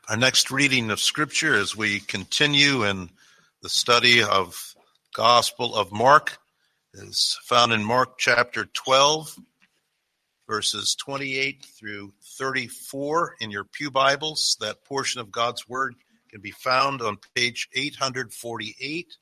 Our next reading of Scripture as we continue in the study of Gospel of Mark is found in Mark chapter 12, verses 28 through 34 in your pew Bibles. That portion of God's Word can be found on page 848.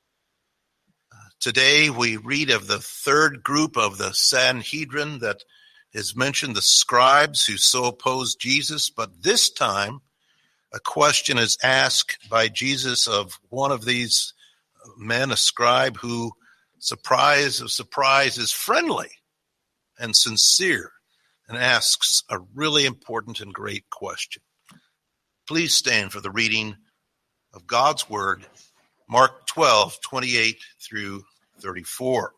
Today we read of the third group of the Sanhedrin that is mentioned, the scribes who so opposed Jesus, but this time a question is asked by Jesus of one of these men, a scribe, who, surprise of surprise, is friendly and sincere and asks a really important and great question. Please stand for the reading of God's Word, Mark 12, 28 through 34.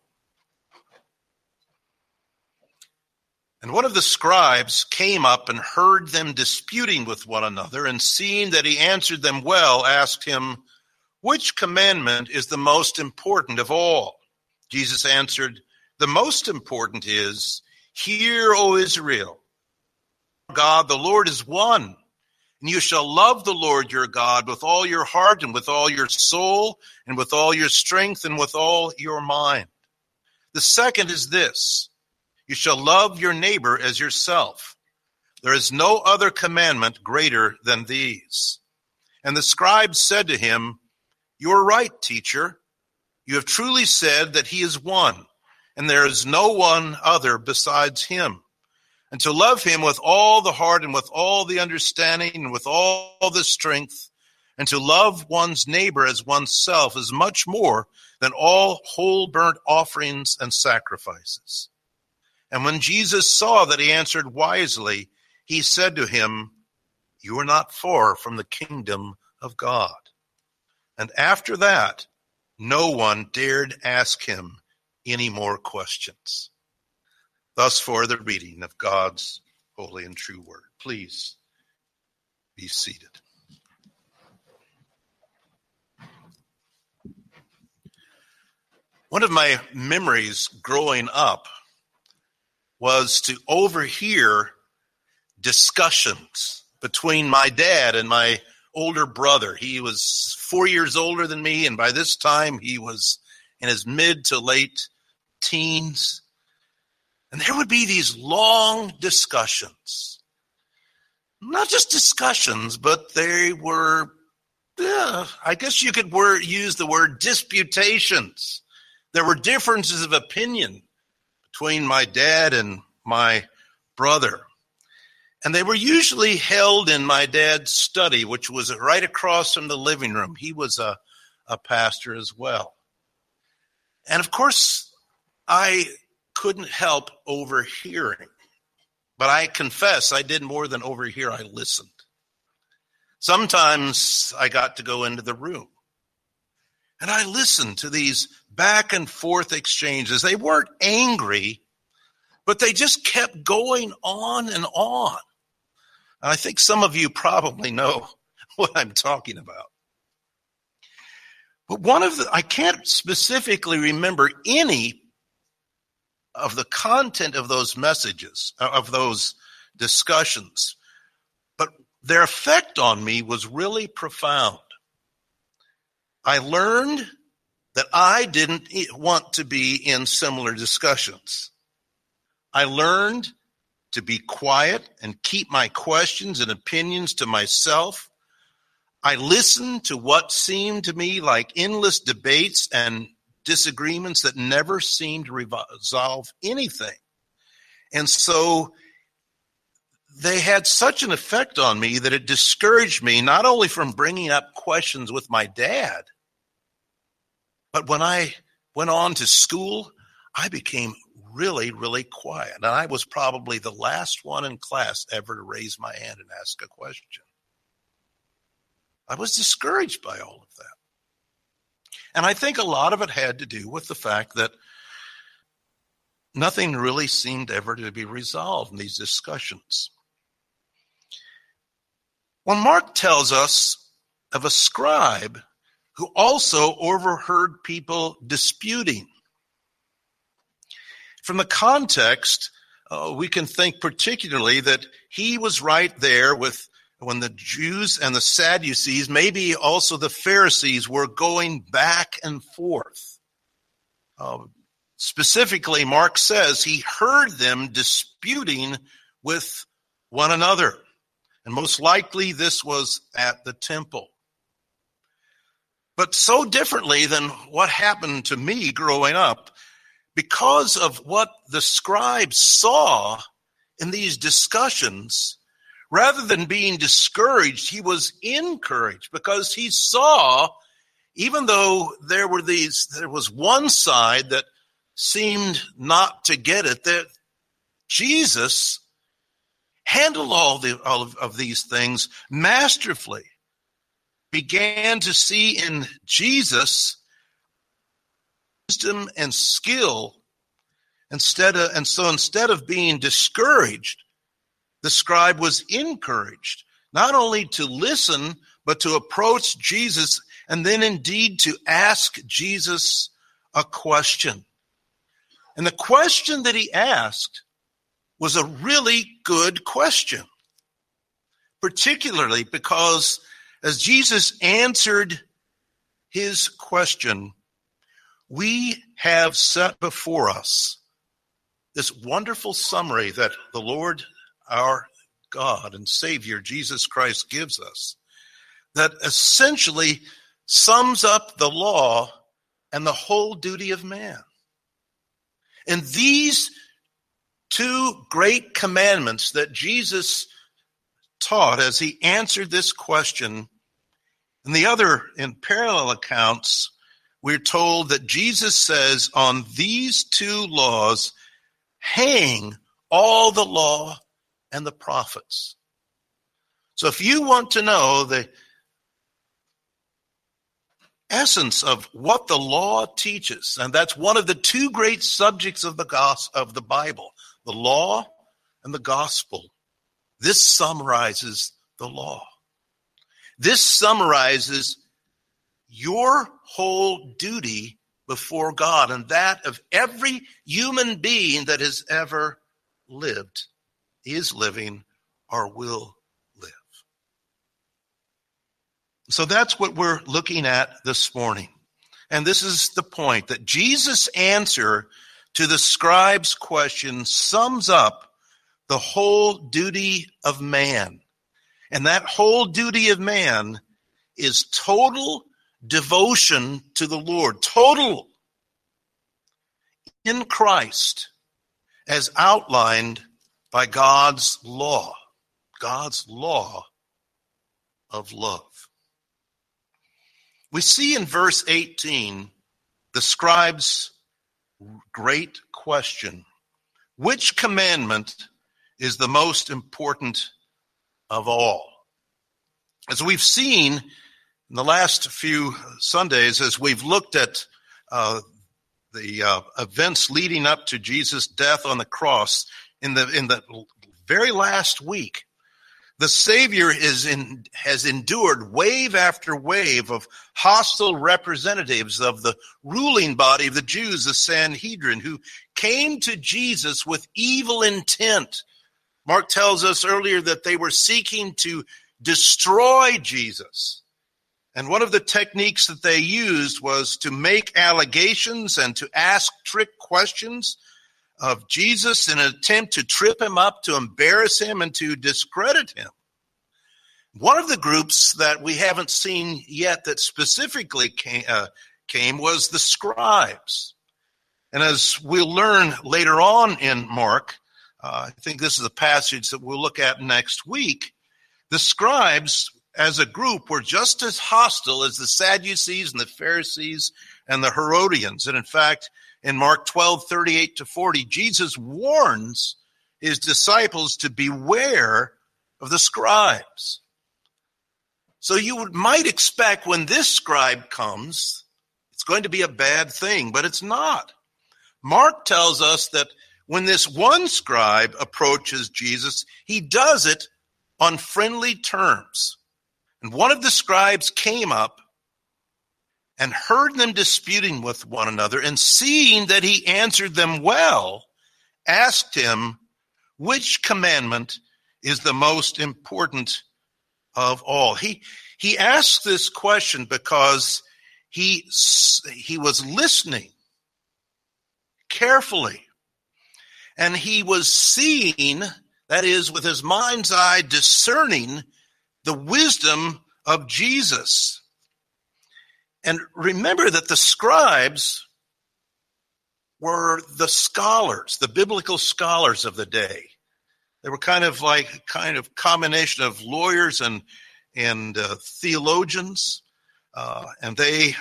And one of the scribes came up and heard them disputing with one another, and seeing that he answered them well, asked him, "Which commandment is the most important of all?" Jesus answered, "The most important is, 'Hear, O Israel, God, the Lord is one, and you shall love the Lord your God with all your heart and with all your soul and with all your strength and with all your mind. The second is this: you shall love your neighbor as yourself. There is no other commandment greater than these." And the scribe said to him, "You are right, teacher. You have truly said that he is one, and there is no one other besides him. And to love him with all the heart and with all the understanding and with all the strength, and to love one's neighbor as oneself is much more than all whole burnt offerings and sacrifices." And when Jesus saw that he answered wisely, he said to him, "You are not far from the kingdom of God." And after that, no one dared ask him any more questions. Thus far the reading of God's holy and true word. Please be seated. One of my memories growing up was to overhear discussions between my dad and my older brother. He was 4 years older than me, and by this time he was in his mid to late teens. And there would be these long discussions. Not just discussions, but they were, I guess you could use the word disputations. There were differences of opinion between my dad and my brother. And they were usually held in my dad's study, which was right across from the living room. He was a pastor as well. And of course, I couldn't help overhearing. But I confess I did more than overhear, I listened. Sometimes I got to go into the room. And I listened to these back and forth exchanges. They weren't angry, but they just kept going on and on. And I think some of you probably know what I'm talking about. But I can't specifically remember any of the content of those messages, of those discussions, but their effect on me was really profound. I learned that I didn't want to be in similar discussions. I learned to be quiet and keep my questions and opinions to myself. I listened to what seemed to me like endless debates and disagreements that never seemed to resolve anything. And so they had such an effect on me that it discouraged me not only from bringing up questions with my dad, but when I went on to school, I became really, really quiet. And I was probably the last one in class ever to raise my hand and ask a question. I was discouraged by all of that. And I think a lot of it had to do with the fact that nothing really seemed ever to be resolved in these discussions. Well, Mark tells us of a scribe who also overheard people disputing. From the context, we can think particularly that he was right there with when the Jews and the Sadducees, maybe also the Pharisees, were going back and forth. Specifically, Mark says he heard them disputing with one another. And most likely this was at the temple. But so differently than what happened to me growing up, because of what the scribes saw in these discussions, rather than being discouraged, he was encouraged, because he saw, even though there was one side that seemed not to get it, that Jesus handled all of these things masterfully. Began to see in Jesus wisdom and skill, instead of being discouraged, the scribe was encouraged, not only to listen, but to approach Jesus and then indeed to ask Jesus a question. And the question that he asked was a really good question, particularly because as Jesus answered his question, we have set before us this wonderful summary that the Lord, our God and Savior, Jesus Christ, gives us, that essentially sums up the law and the whole duty of man. And these two great commandments that Jesus taught as he answered this question, and the other, in parallel accounts, we're told that Jesus says, on these two laws hang all the law and the prophets. So if you want to know the essence of what the law teaches, and that's one of the two great subjects of the Bible, the law and the gospel, this summarizes the law. This summarizes your whole duty before God, and that of every human being that has ever lived, is living, or will live. So that's what we're looking at this morning. And this is the point, that Jesus' answer to the scribe's question sums up the whole duty of man. And that whole duty of man is total devotion to the Lord, total in Christ, as outlined by God's law of love. We see in verse 18 the scribe's great question: which commandment is the most important of all? As we've seen in the last few Sundays, as we've looked at the events leading up to Jesus' death on the cross, in the very last week, the Savior has endured wave after wave of hostile representatives of the ruling body of the Jews, the Sanhedrin, who came to Jesus with evil intent. Mark tells us earlier that they were seeking to destroy Jesus. And one of the techniques that they used was to make allegations and to ask trick questions of Jesus in an attempt to trip him up, to embarrass him, and to discredit him. One of the groups that we haven't seen yet that specifically came was the scribes. And as we'll learn later on in Mark, I think this is a passage that we'll look at next week, the scribes as a group were just as hostile as the Sadducees and the Pharisees and the Herodians. And in fact, in Mark 12:38-40, Jesus warns his disciples to beware of the scribes. So you might expect when this scribe comes, it's going to be a bad thing, but it's not. Mark tells us that when this one scribe approaches Jesus, he does it on friendly terms. And one of the scribes came up and heard them disputing with one another, and seeing that he answered them well, asked him, which commandment is the most important of all. He asked this question because he was listening carefully, and he was seeing, that is, with his mind's eye, discerning the wisdom of Jesus. And remember that the scribes were the scholars, the biblical scholars of the day. They were kind of combination of lawyers and theologians, and they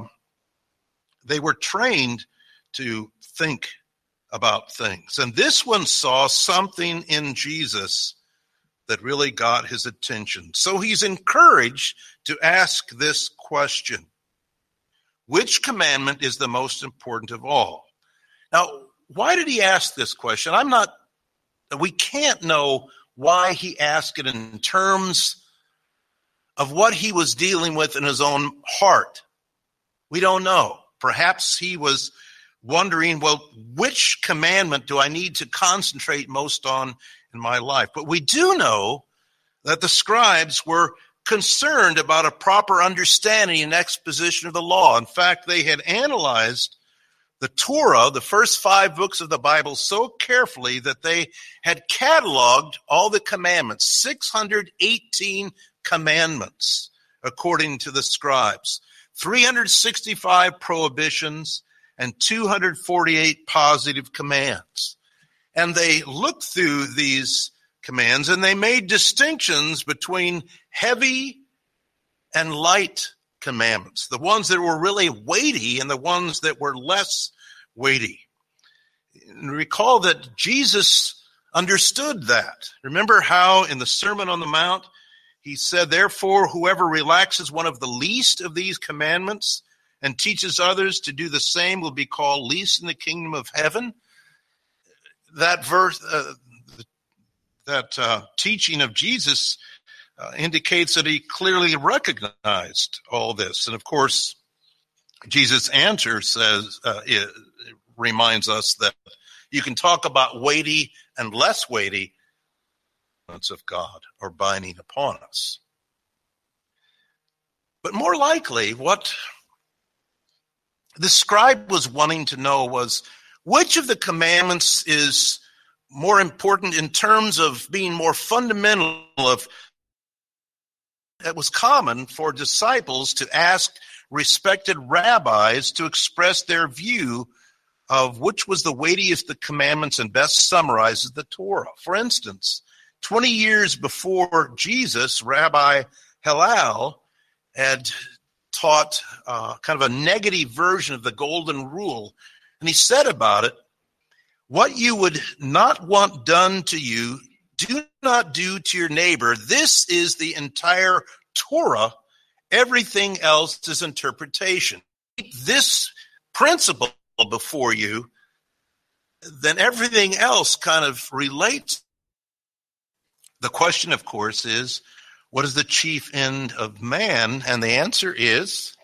were trained to think about things. And this one saw something in Jesus that really got his attention. So he's encouraged to ask this question: which commandment is the most important of all? Now, why did he ask this question? We can't know why he asked it in terms of what he was dealing with in his own heart. We don't know. Perhaps he was wondering, well, which commandment do I need to concentrate most on in my life? But we do know that the scribes were concerned about a proper understanding and exposition of the law. In fact, they had analyzed the Torah, the first 5 books of the Bible, so carefully that they had cataloged all the commandments, 618 commandments, according to the scribes, 365 prohibitions, and 248 positive commands. And they looked through these commands and they made distinctions between heavy and light commandments, the ones that were really weighty and the ones that were less weighty. And recall that Jesus understood that. Remember how in the Sermon on the Mount, he said, therefore, whoever relaxes one of the least of these commandments and teaches others to do the same will be called least in the kingdom of heaven. That verse, teaching of Jesus indicates that he clearly recognized all this. And of course, Jesus' answer it reminds us that you can talk about weighty and less weighty of God are binding upon us. But more likely, what the scribe was wanting to know was which of the commandments is more important in terms of being more fundamental. It was common for disciples to ask respected rabbis to express their view of which was the weightiest of the commandments and best summarizes the Torah. For instance, 20 years before Jesus, Rabbi Hillel had taught kind of a negative version of the golden rule. And he said about it, what you would not want done to you, do not do to your neighbor. This is the entire Torah. Everything else is interpretation. Keep this principle before you, then everything else kind of relates. The question, of course, is, what is the chief end of man? And the answer is,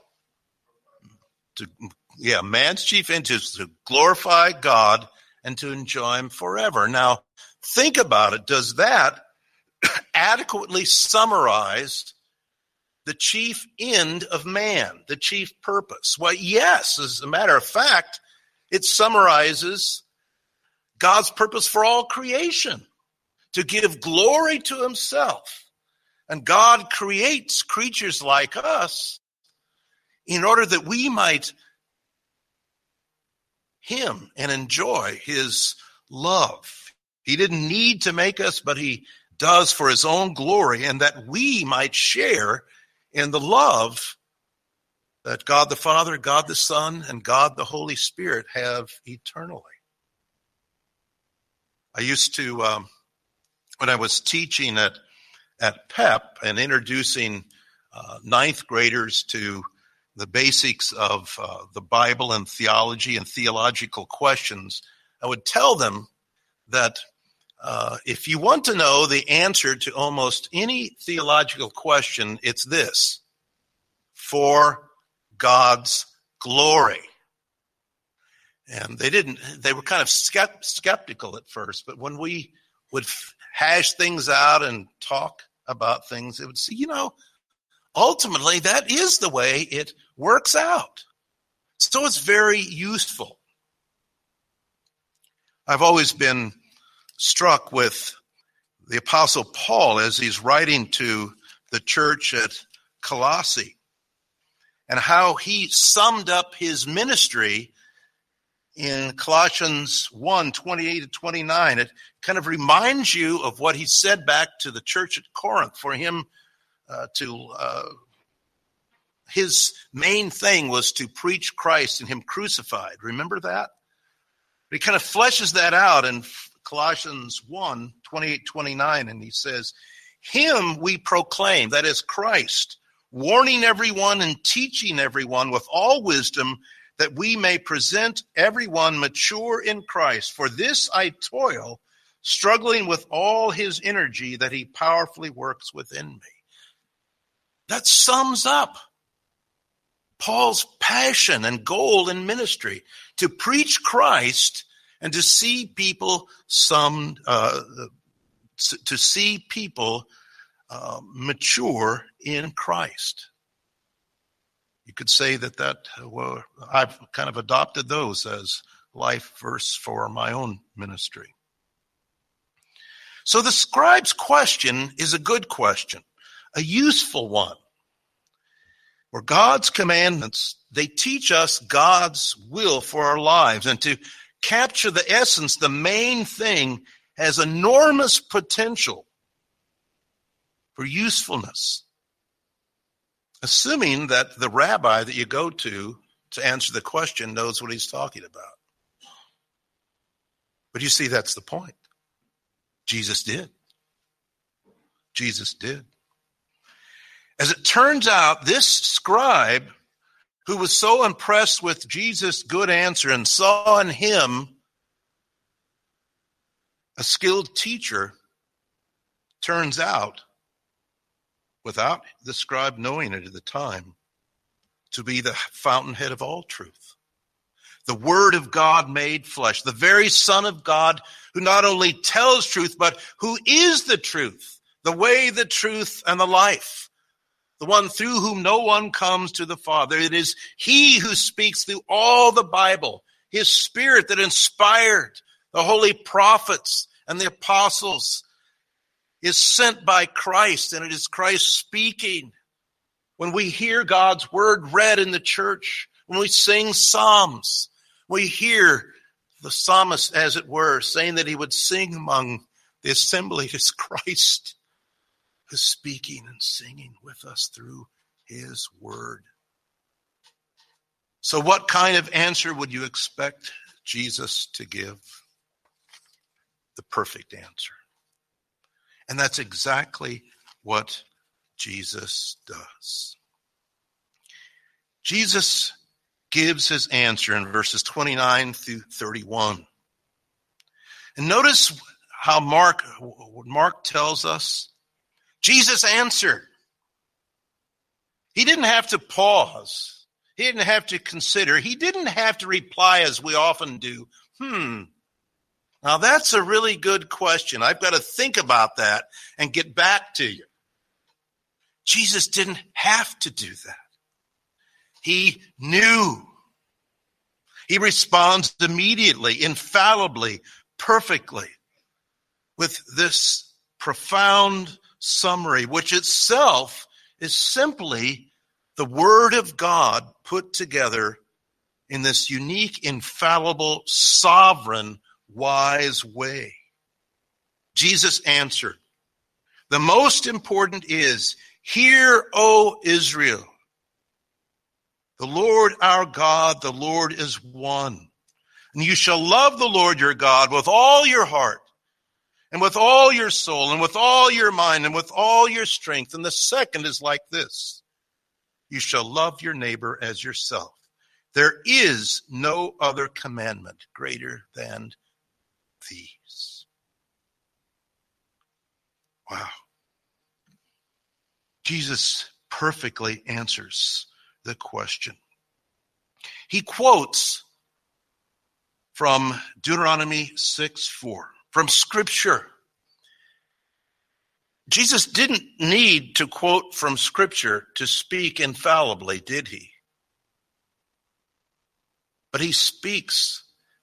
man's chief end is to glorify God and to enjoy him forever. Now, think about it. Does that adequately summarize the chief end of man, the chief purpose? Well, yes, as a matter of fact, it summarizes God's purpose for all creation, to give glory to himself. And God creates creatures like us in order that we might him and enjoy his love. He didn't need to make us, but he does for his own glory, and that we might share in the love that God the Father, God the Son, and God the Holy Spirit have eternally. I used to, when I was teaching at PEP and introducing ninth graders to the basics of the Bible and theology and theological questions, I would tell them that if you want to know the answer to almost any theological question, it's this: for God's glory. And they were kind of skeptical at first, but when we would hash things out and talk about things, it would say, ultimately that is the way it works out. So it's very useful. I've always been struck with the Apostle Paul as he's writing to the church at Colossae and how he summed up his ministry in Colossians 1:28-29. It kind of reminds you of what he said back to the church at Corinth. For him his main thing was to preach Christ and him crucified. Remember that? He kind of fleshes that out in Colossians 1:28-29, and he says, "Him we proclaim," that is Christ, "warning everyone and teaching everyone with all wisdom, that we may present everyone mature in Christ. For this I toil, struggling with all his energy that he powerfully works within me." That sums up Paul's passion and goal in ministry, to preach Christ and to see people mature in Christ. You could say that I've kind of adopted those as life verse for my own ministry. So the scribe's question is a good question, a useful one. Where God's commandments, they teach us God's will for our lives. And to capture the essence, the main thing, has enormous potential for usefulness. Assuming that the rabbi that you go to answer the question knows what he's talking about. But you see, that's the point. Jesus did. Jesus did. As it turns out, this scribe, who was so impressed with Jesus' good answer and saw in him a skilled teacher, turns out, without the scribe knowing it at the time, to be the fountainhead of all truth. The Word of God made flesh, the very Son of God, who not only tells truth, but who is the truth, the way, the truth, and the life. The one through whom no one comes to the Father. It is he who speaks through all the Bible, his Spirit that inspired the holy prophets and the apostles, is sent by Christ, and it is Christ speaking. When we hear God's word read in the church, when we sing psalms, we hear the psalmist, as it were, saying that he would sing among the assembly. It is Christ who's speaking and singing with us through his word. So what kind of answer would you expect Jesus to give? The perfect answer. And that's exactly what Jesus does. Jesus gives his answer in verses 29-31. And notice how Mark tells us. Jesus answered. He didn't have to pause. He didn't have to consider. He didn't have to reply as we often do. Now that's a really good question. I've got to think about that and get back to you. Jesus didn't have to do that. He knew. He responds immediately, infallibly, perfectly, with this profound summary, which itself is simply the Word of God put together in this unique, infallible, sovereign, wise way. Jesus answered, "The most important is, hear, O Israel, the Lord our God, the Lord is one. And you shall love the Lord your God with all your heart, and with all your soul, and with all your mind, and with all your strength." And the second is like this: you shall love your neighbor as yourself. There is no other commandment greater than these. Wow. Jesus perfectly answers the question. He quotes from Deuteronomy 6:4, from Scripture. Jesus didn't need to quote from Scripture to speak infallibly, did he? But he speaks.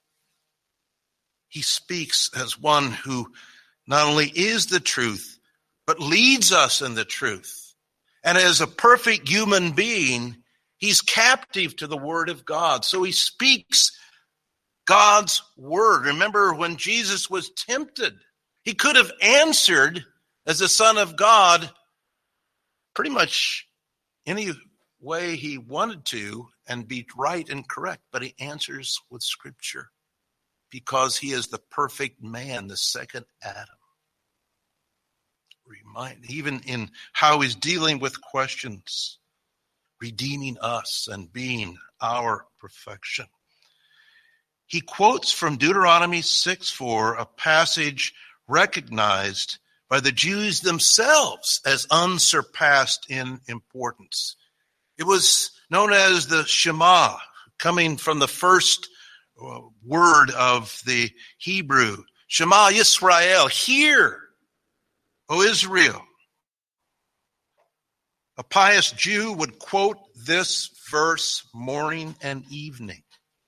He speaks as one who not only is the truth, but leads us in the truth. And as a perfect human being, he's captive to the word of God. So he speaks God's word. Remember when Jesus was tempted, he could have answered as the Son of God pretty much any way he wanted to and be right and correct, but he answers with Scripture because he is the perfect man, the second Adam. Even in how he's dealing with questions, redeeming us and being our perfection. He quotes from Deuteronomy 6:4, a passage recognized by the Jews themselves as unsurpassed in importance. It was known as the Shema, coming from the first word of the Hebrew. Shema Yisrael, hear, O Israel. A pious Jew would quote this verse morning and evening.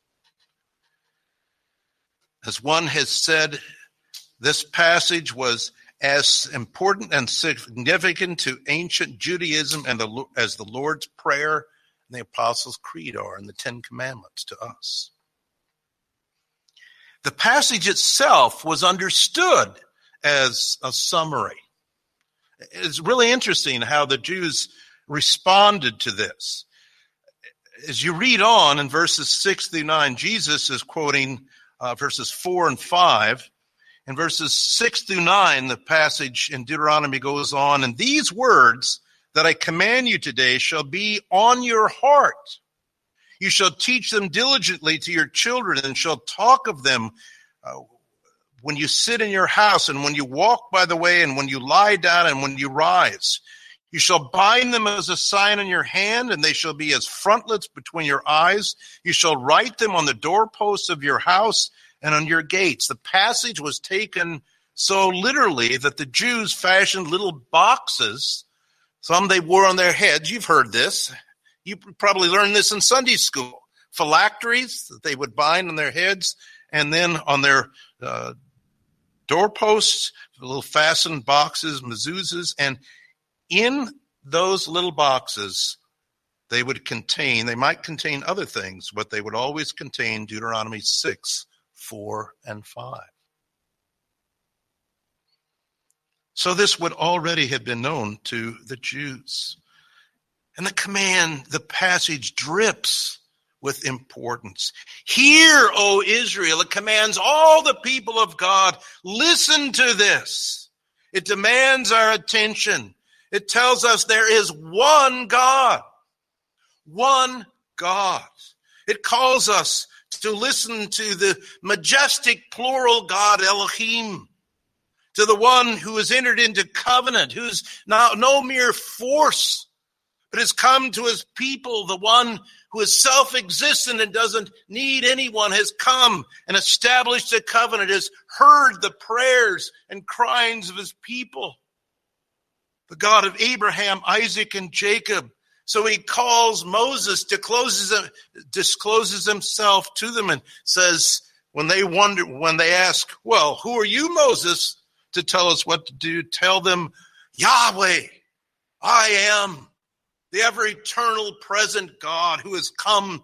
As one has said, this passage was as important and significant to ancient Judaism and as the Lord's Prayer and the Apostles' Creed are and the Ten Commandments to us. The passage itself was understood as a summary. It's really interesting how the Jews responded to this. As you read on in verses 6 through 9, Jesus is quoting verses 4 and 5. In verses 6 through 9, the passage in Deuteronomy goes on, and these words that I command you today shall be on your heart. You shall teach them diligently to your children and shall talk of them when you sit in your house and when you walk by the way and when you lie down and when you rise. You shall bind them as a sign on your hand, and they shall be as frontlets between your eyes. You shall write them on the doorposts of your house and on your gates. The passage was taken so literally that the Jews fashioned little boxes. Some they wore on their heads. You've heard this. You probably learned this in Sunday school. Phylacteries that they would bind on their heads, and then on their doorposts, little fastened boxes, mezuzahs, and in those little boxes, they might contain other things, but they would always contain Deuteronomy 6, 4, and 5. So this would already have been known to the Jews. And the passage drips with importance. Hear, O Israel, it commands all the people of God, listen to this. It demands our attention. It tells us there is one God. One God. It calls us to listen to the majestic plural God Elohim, to the one who has entered into covenant, who is now no mere force, but has come to his people, the one who is self-existent and doesn't need anyone, has come and established a covenant, has heard the prayers and cryings of his people. The God of Abraham, Isaac, and Jacob. So he calls Moses, discloses himself to them, and says, when they ask, well, who are you, Moses, to tell us what to do? Tell them, Yahweh, I am the ever-eternal present God who has come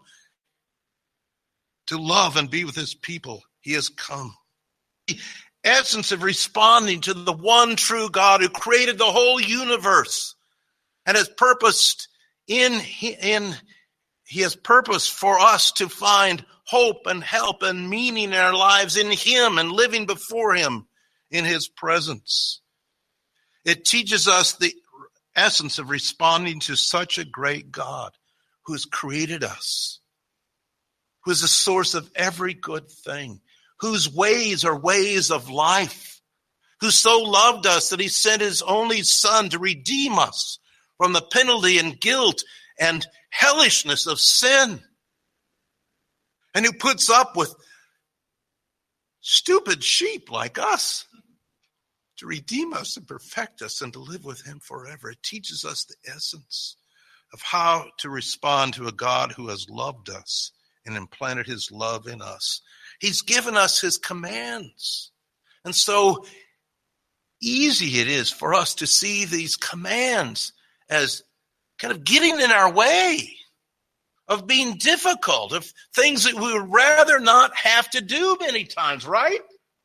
to love and be with his people. He has come. The essence of responding to the one true God who created the whole universe and has purposed he has purpose for us to find hope and help and meaning in our lives in him and living before him in his presence. It teaches us the essence of responding to such a great God who has created us, who is the source of every good thing, whose ways are ways of life, who so loved us that he sent his only son to redeem us from the penalty and guilt and hellishness of sin, and who puts up with stupid sheep like us, to redeem us and perfect us and to live with him forever. It teaches us the essence of how to respond to a God who has loved us and implanted his love in us. He's given us his commands. And so easy it is for us to see these commands as kind of getting in our way, of being difficult, of things that we would rather not have to do many times, right?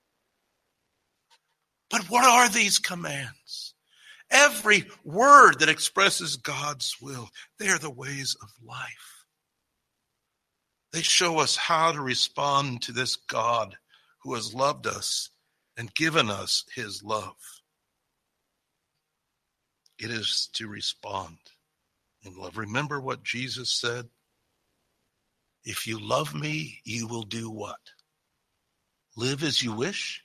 But what are these commands? Every word that expresses God's will, they are the ways of life. They show us how to respond to this God who has loved us and given us his love. It is to respond in love. Remember what Jesus said? If you love me, you will do what? Live as you wish?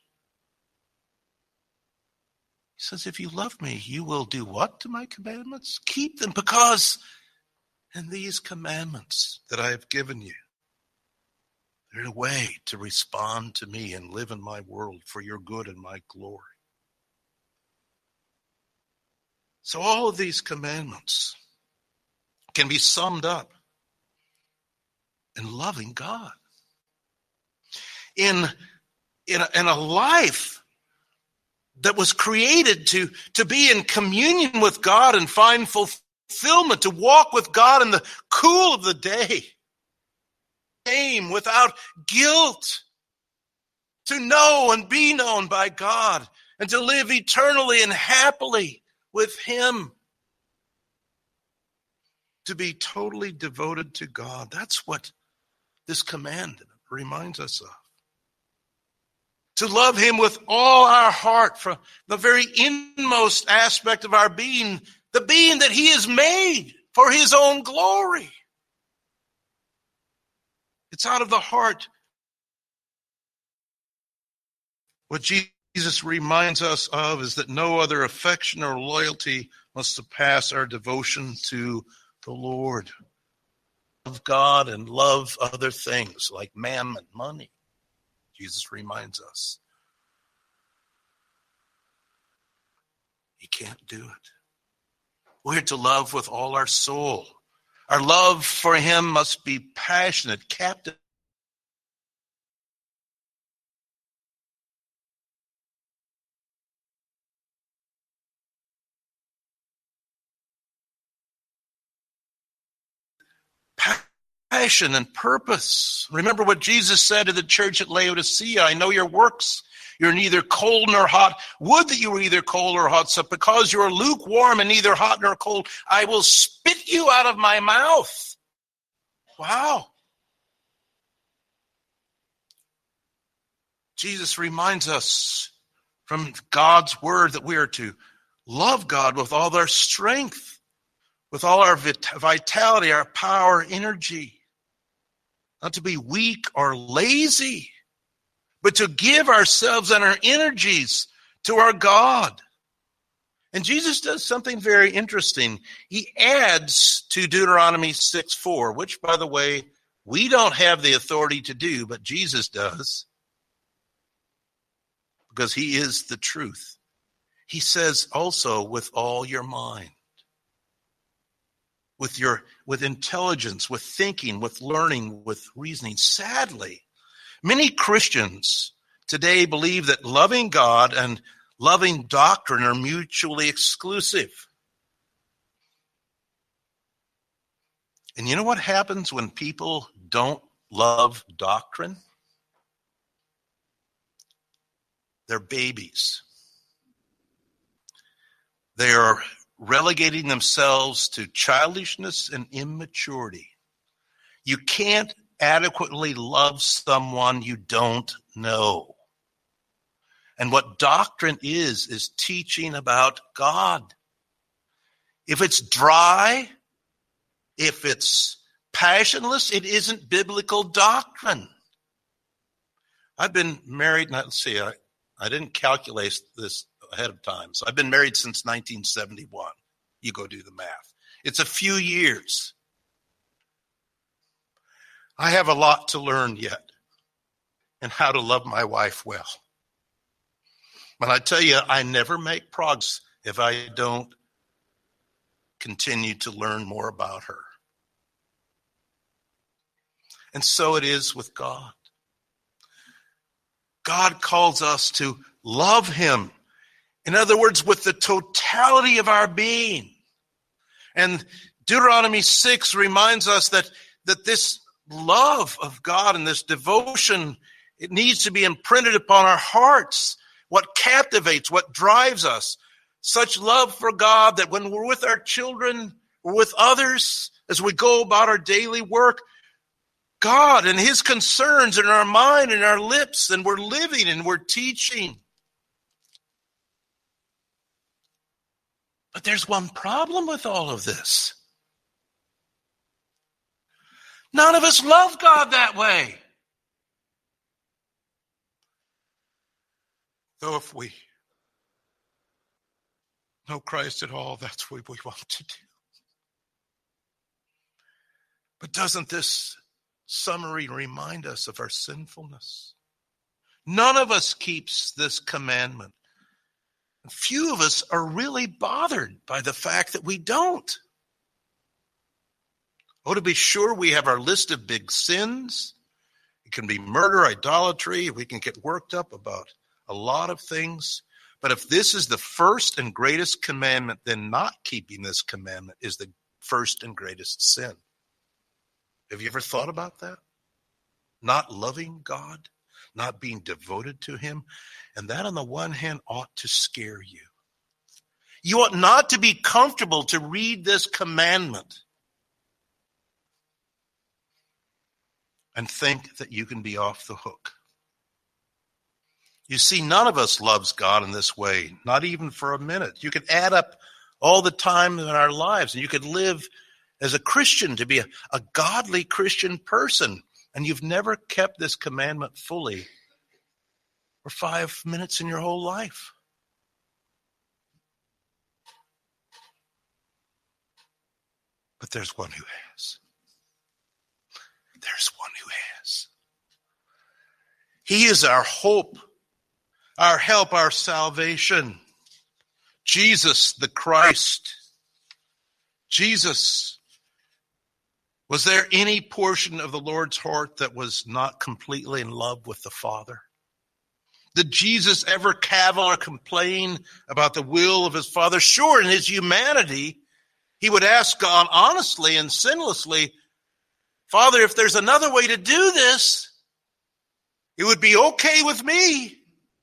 He says, if you love me, you will do what to my commandments? Keep them, because in these commandments that I have given you, they're a way to respond to me and live in my world for your good and my glory. So all of these commandments can be summed up in loving God. In a life that was created to be in communion with God and find fulfillment, to walk with God in the cool of the day, shame without guilt, to know and be known by God, and to live eternally and happily with him. To be totally devoted to God. That's what this command reminds us of. To love him with all our heart, from the very inmost aspect of our being, the being that he has made for his own glory. It's out of the heart. What Jesus reminds us of is that no other affection or loyalty must surpass our devotion to the Lord. Love God and love other things like mammon, money. Jesus reminds us. He can't do it. We're to love with all our soul. Our love for him must be passionate, captive. Passion and purpose. Remember what Jesus said to the church at Laodicea. I know your works. You're neither cold nor hot. Would that you were either cold or hot. So because you're lukewarm and neither hot nor cold, I will spit you out of my mouth. Wow. Jesus reminds us from God's word that we are to love God with all our strength, with all our vitality, our power, energy. Not to be weak or lazy, but to give ourselves and our energies to our God. And Jesus does something very interesting. He adds to Deuteronomy 6:4, which, by the way, we don't have the authority to do, but Jesus does, because he is the truth. He says also, with all your mind. With intelligence, with thinking, with learning, with reasoning. Sadly, many Christians today believe that loving God and loving doctrine are mutually exclusive. And you know what happens when people don't love doctrine? They're babies. They are relegating themselves to childishness and immaturity. You can't adequately love someone you don't know. And what doctrine is teaching about God. If it's dry, if it's passionless, it isn't biblical doctrine. I've been married, let's see, I didn't calculate this ahead of time. So I've been married since 1971. You go do the math. It's a few years. I have a lot to learn yet in how to love my wife well. And I tell you, I never make progress if I don't continue to learn more about her. And so it is with God. God calls us to love him. In other words, with the totality of our being. And Deuteronomy 6 reminds us that this love of God and this devotion, it needs to be imprinted upon our hearts. What captivates, what drives us. Such love for God that when we're with our children, we're with others, as we go about our daily work, God and his concerns in our mind and our lips, and we're living and we're teaching. But there's one problem with all of this. None of us love God that way. Though if we know Christ at all, that's what we want to do. But doesn't this summary remind us of our sinfulness? None of us keeps this commandment. Few of us are really bothered by the fact that we don't. Oh, to be sure, we have our list of big sins. It can be murder, idolatry. We can get worked up about a lot of things. But if this is the first and greatest commandment, then not keeping this commandment is the first and greatest sin. Have you ever thought about that? Not loving God, not being devoted to him. And that on the one hand ought to scare you. You ought not to be comfortable to read this commandment and think that you can be off the hook. You see, none of us loves God in this way, not even for a minute. You could add up all the time in our lives, and you could live as a Christian, to be a godly Christian person, and you've never kept this commandment fully for 5 minutes in your whole life. But there's one who has. There's one who has. He is our hope, our help, our salvation. Jesus, the Christ. Jesus. Was there any portion of the Lord's heart that was not completely in love with the Father? Did Jesus ever cavil or complain about the will of his Father? Sure, in his humanity, he would ask God honestly and sinlessly, Father, if there's another way to do this, it would be okay with me.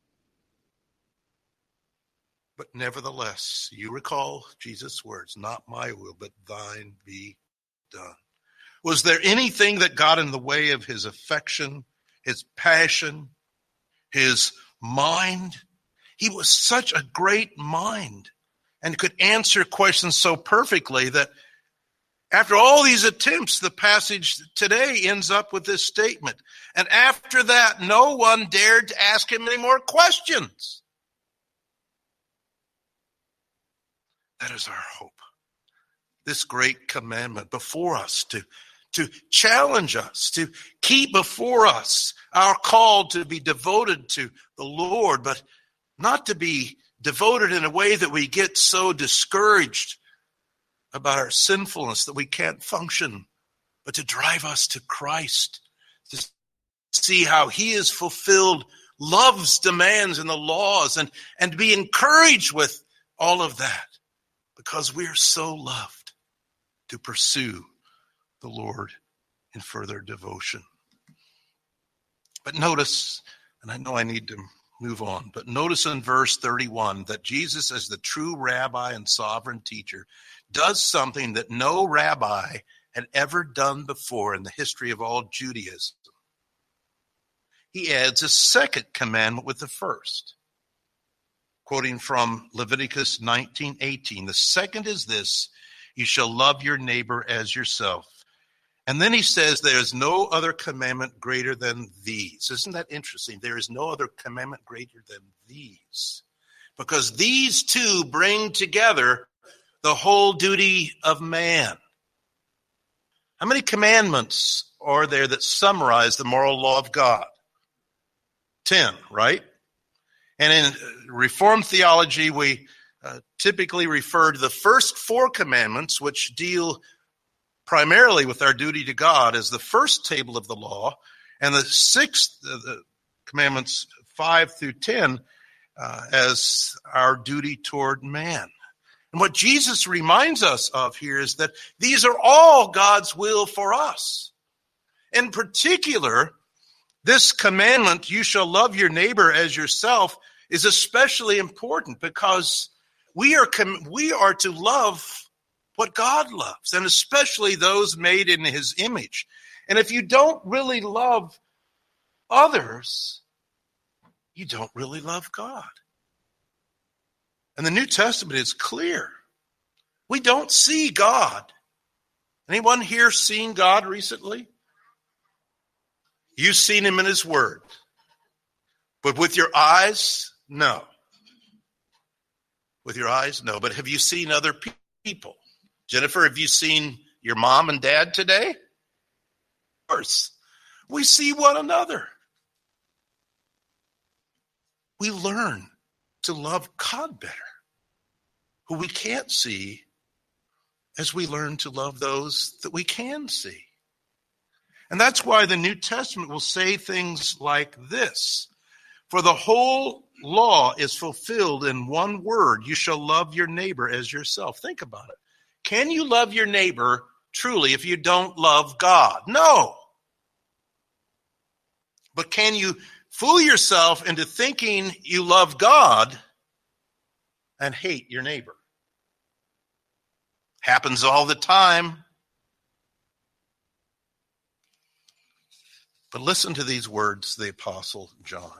But nevertheless, you recall Jesus' words, not my will, but thine be done. Was there anything that got in the way of his affection, his passion, his mind? He was such a great mind and could answer questions so perfectly that after all these attempts, the passage today ends up with this statement. And after that, no one dared to ask him any more questions. That is our hope. This great commandment before us to challenge us, to keep before us our call to be devoted to the Lord, but not to be devoted in a way that we get so discouraged about our sinfulness that we can't function, but to drive us to Christ, to see how he has fulfilled love's demands and the laws, and to be encouraged with all of that because we are so loved to pursue the Lord in further devotion. But notice, and I know I need to move on, but notice in verse 31 that Jesus, as the true rabbi and sovereign teacher, does something that no rabbi had ever done before in the history of all Judaism. He adds a second commandment with the first. Quoting from Leviticus 19:18, the second is this, you shall love your neighbor as yourself. And then he says there is no other commandment greater than these. Isn't that interesting? There is no other commandment greater than these. Because these two bring together the whole duty of man. How many commandments are there that summarize the moral law of God? 10, right? And in Reformed theology, we typically refer to the first 4 commandments, which deal primarily with our duty to God, as the first table of the law, and the 6th the commandments 5 through 10 as our duty toward man. And what Jesus reminds us of here is that these are all God's will for us. In particular, this commandment, you shall love your neighbor as yourself, is especially important because we are to love what God loves, and especially those made in his image. And if you don't really love others, you don't really love God. And the New Testament is clear. We don't see God. Anyone here seen God recently? You've seen him in his word. But with your eyes, no. With your eyes, no. But have you seen other people? Jennifer, have you seen your mom and dad today? Of course. We see one another. We learn to love God better, who we can't see, as we learn to love those that we can see. And that's why the New Testament will say things like this: for the whole law is fulfilled in one word, you shall love your neighbor as yourself. Think about it. Can you love your neighbor truly if you don't love God? No. But can you fool yourself into thinking you love God and hate your neighbor? Happens all the time. But listen to these words, the Apostle John.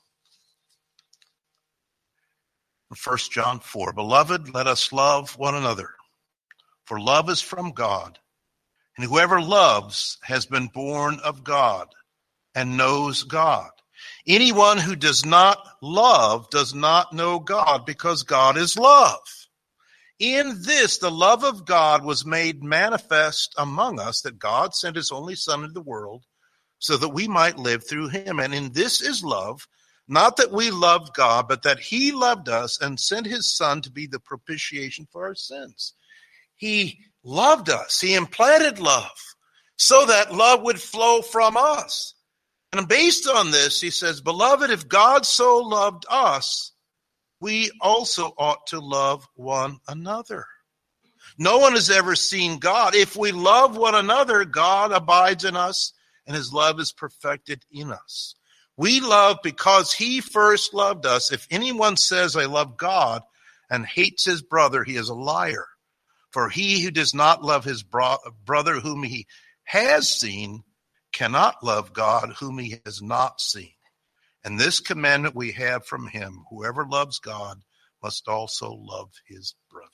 In 1 John 4, beloved, let us love one another, for love is from God, and whoever loves has been born of God and knows God. Anyone who does not love does not know God, because God is love. In this, the love of God was made manifest among us, that God sent his only Son into the world so that we might live through him. And in this is love, not that we loved God, but that he loved us and sent his Son to be the propitiation for our sins. He loved us. He implanted love so that love would flow from us. And based on this, he says, beloved, if God so loved us, we also ought to love one another. No one has ever seen God. If we love one another, God abides in us, and his love is perfected in us. We love because he first loved us. If anyone says, I love God, and hates his brother, he is a liar. For he who does not love his brother whom he has seen cannot love God whom he has not seen. And this commandment we have from him: whoever loves God must also love his brother.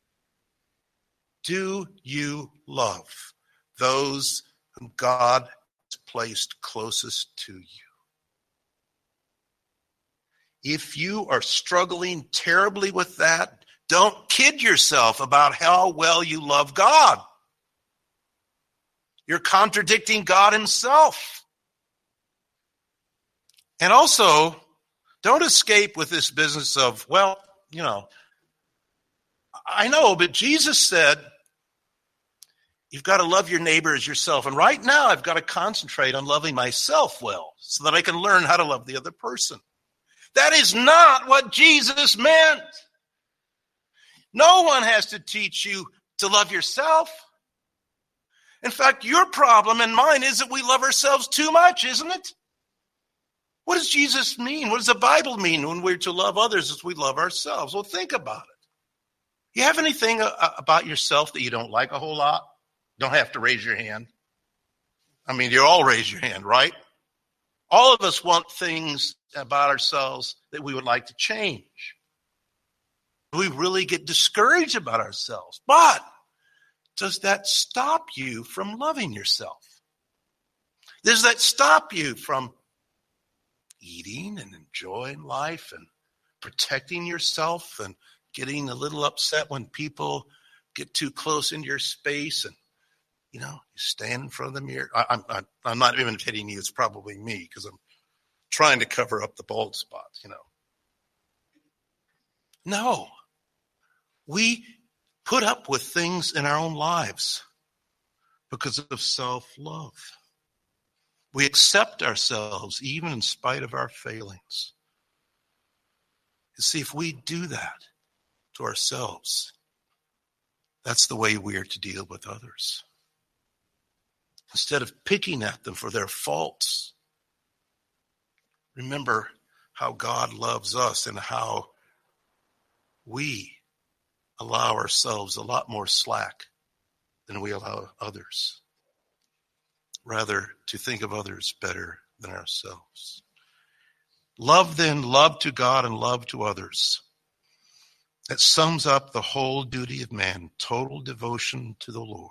Do you love those whom God has placed closest to you? If you are struggling terribly with that, don't kid yourself about how well you love God. You're contradicting God himself. And also, don't escape with this business of, well, I know, but Jesus said, you've got to love your neighbor as yourself. And right now, I've got to concentrate on loving myself well so that I can learn how to love the other person. That is not what Jesus meant. No one has to teach you to love yourself. In fact, your problem and mine is that we love ourselves too much, isn't it? What does Jesus mean? What does the Bible mean when we're to love others as we love ourselves? Well, think about it. You have anything about yourself that you don't like a whole lot? Don't have to raise your hand. I mean, you all raise your hand, right? All of us want things about ourselves that we would like to change. We really get discouraged about ourselves. But does that stop you from loving yourself? Does that stop you from eating and enjoying life and protecting yourself and getting a little upset when people get too close into your space and, you stand in front of the mirror? I'm not even kidding you. It's probably me because I'm trying to cover up the bald spots, No. We put up with things in our own lives because of self-love. We accept ourselves even in spite of our failings. You see, if we do that to ourselves, that's the way we are to deal with others. Instead of picking at them for their faults, remember how God loves us and how we allow ourselves a lot more slack than we allow others. Rather, to think of others better than ourselves. Love then, love to God and love to others. That sums up the whole duty of man, total devotion to the Lord.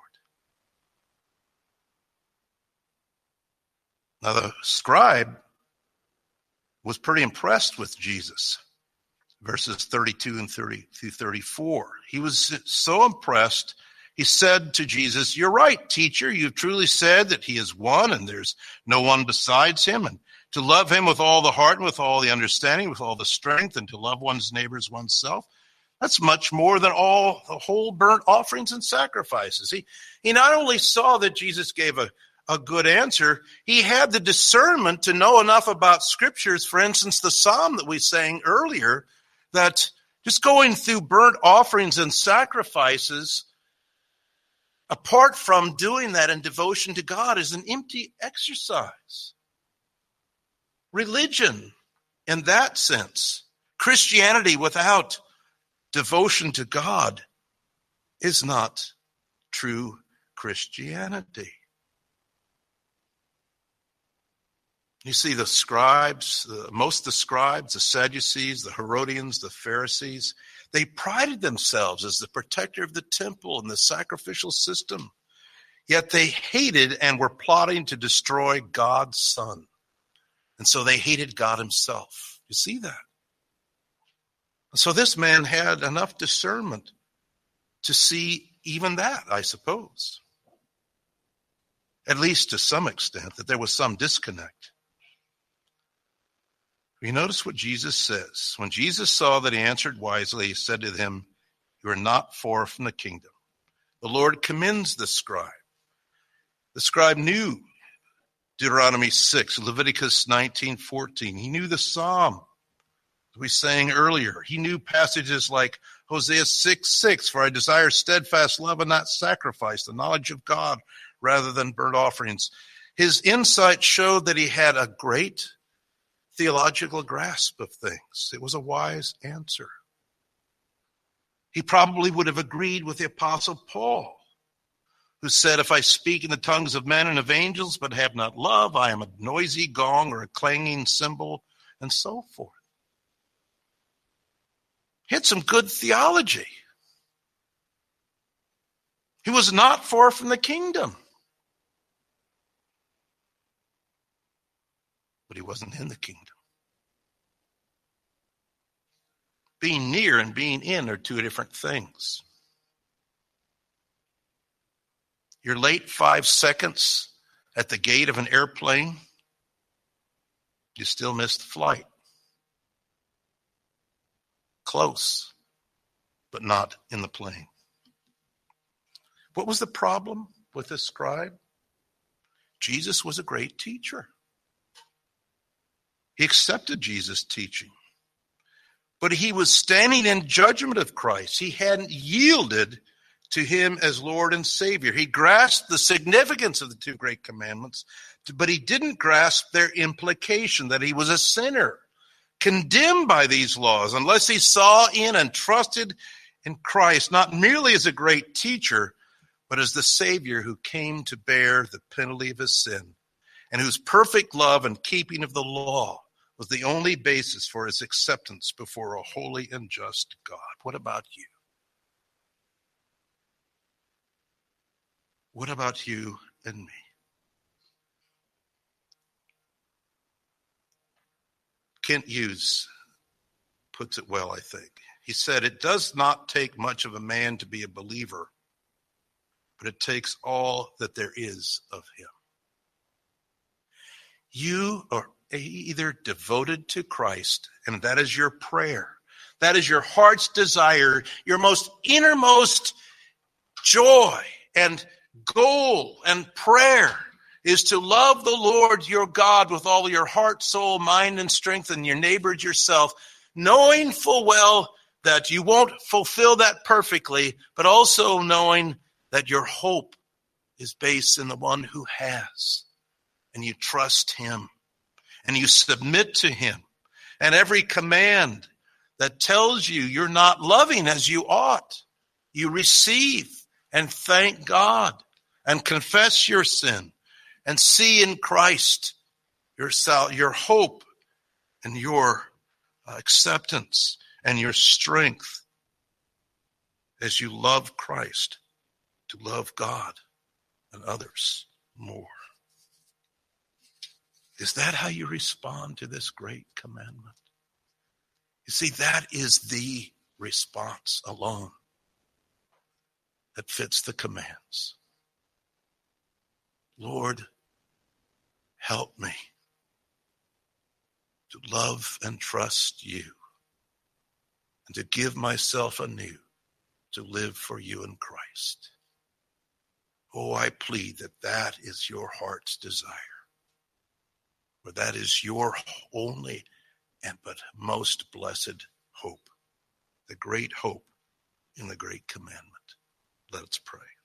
Now the scribe was pretty impressed with Jesus. Verses 32 and 30 through 34. He was so impressed, he said to Jesus, "You're right, teacher. You've truly said that he is one and there's no one besides him. And to love him with all the heart and with all the understanding, with all the strength, and to love one's neighbor as oneself, that's much more than all the whole burnt offerings and sacrifices." He not only saw that Jesus gave a good answer, he had the discernment to know enough about scriptures, for instance, the psalm that we sang earlier, that just going through burnt offerings and sacrifices, apart from doing that in devotion to God, is an empty exercise. Religion, in that sense, Christianity without devotion to God, is not true Christianity. You see, the scribes, most of the scribes, the Sadducees, the Herodians, the Pharisees, they prided themselves as the protector of the temple and the sacrificial system. Yet they hated and were plotting to destroy God's Son. And so they hated God himself. You see that? So this man had enough discernment to see even that, I suppose. At least to some extent, that there was some disconnect. You notice what Jesus says. When Jesus saw that he answered wisely, he said to him, "You are not far from the kingdom." The Lord commends the scribe. The scribe knew Deuteronomy 6, Leviticus 19:14. He knew the Psalm we sang earlier. He knew passages like Hosea 6:6, "For I desire steadfast love and not sacrifice, the knowledge of God rather than burnt offerings." His insight showed that he had a great theological grasp of things. It was a wise answer. He probably would have agreed with the Apostle Paul, who said, "If I speak in the tongues of men and of angels, but have not love, I am a noisy gong or a clanging cymbal," and so forth. He had some good theology. He was not far from the kingdom. But he wasn't in the kingdom. Being near and being in are two different things. You're late 5 seconds at the gate of an airplane, you still missed the flight. Close, but not in the plane. What was the problem with this scribe? Jesus was a great teacher. He accepted Jesus' teaching. But he was standing in judgment of Christ. He hadn't yielded to him as Lord and Savior. He grasped the significance of the two great commandments, but he didn't grasp their implication that he was a sinner, condemned by these laws, unless he saw in and trusted in Christ, not merely as a great teacher, but as the Savior who came to bear the penalty of his sin, and whose perfect love and keeping of the law was the only basis for his acceptance before a holy and just God. What about you? What about you and me? Kent Hughes puts it well, I think. He said, "It does not take much of a man to be a believer, but it takes all that there is of him." You are either devoted to Christ, and that is your prayer, That is your heart's desire, your most innermost joy and goal and prayer is to love the Lord your God with all your heart, soul, mind, and strength, and your neighbor as yourself, knowing full well that you won't fulfill that perfectly, but also knowing that your hope is based in the one who has, and you trust him, and you submit to him. And every command that tells you you're not loving as you ought, you receive and thank God and confess your sin and see in Christ your hope and your acceptance and your strength as you love Christ, to love God and others more. Is that how you respond to this great commandment? You see, that is the response alone that fits the commands. Lord, help me to love and trust you and to give myself anew to live for you in Christ. Oh, I plead that that is your heart's desire, for that is your only and but most blessed hope, the great hope in the great commandment. Let us pray.